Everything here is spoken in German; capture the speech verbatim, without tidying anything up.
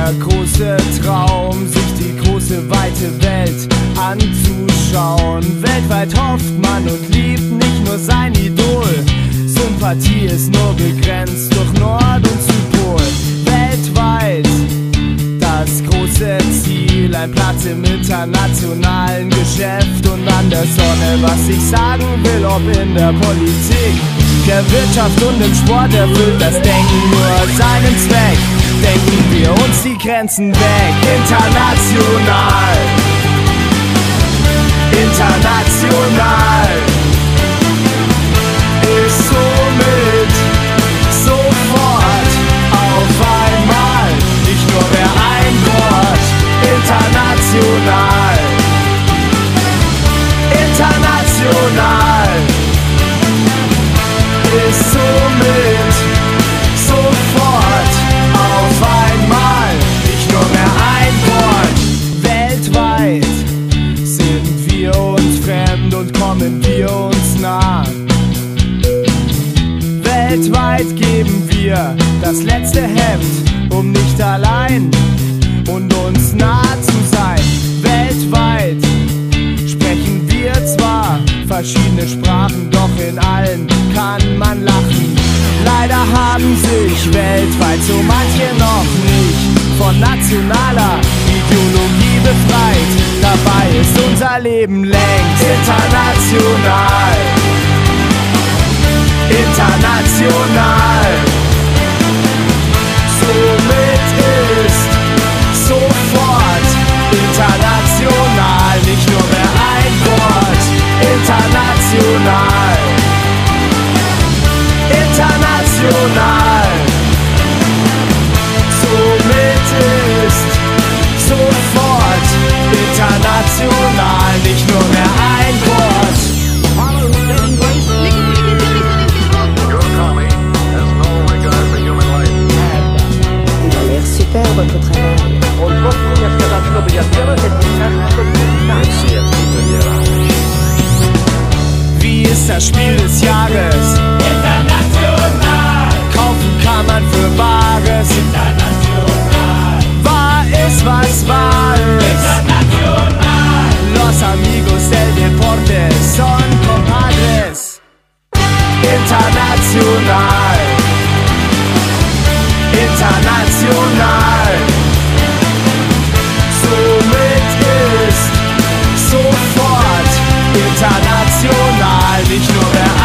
der große Traum, sich die große weite Welt anzuschauen. Weltweit hofft man und liebt nicht nur sein Idol. Sympathie ist nur begrenzt durch Nord- und Südpol. Weltweit das große Ziel, ein Platz im internationalen Geschäft und an der Sonne. Was ich sagen will, ob in der Politik, der Wirtschaft und im Sport, erfüllt das Denken nur seinen Zweck. Denken wir uns die Grenzen weg. International, international ist somit sofort auf einmal nicht nur mehr ein Wort. International, international ist somit sofort auf einmal nicht nur mehr ein Wort. Weltweit sind wir uns fremd und kommen wir uns nah. Weltweit geben wir das letzte Hemd, um nicht allein und uns nah zu sein. Weltweit sprechen wir zwar verschiedene Sprachen, doch in allen kann man lachen. Leider haben sich weltweit so manche noch nicht von nationaler Ideologie befreit. Dabei ist unser Leben längst international. International. Somit ist sofort international nicht nur mehr ein Wort. International, international. Somit ist sofort international nicht nur mehr ein Wort. Super votre travail. Wie ist das Spiel des Jahres? International. Kaufen kann man für Bares. International. Wahr ist, was wahr ist. International. Los amigos del deporte son compadres. International. International. Somit ist sofort international nicht nur mehr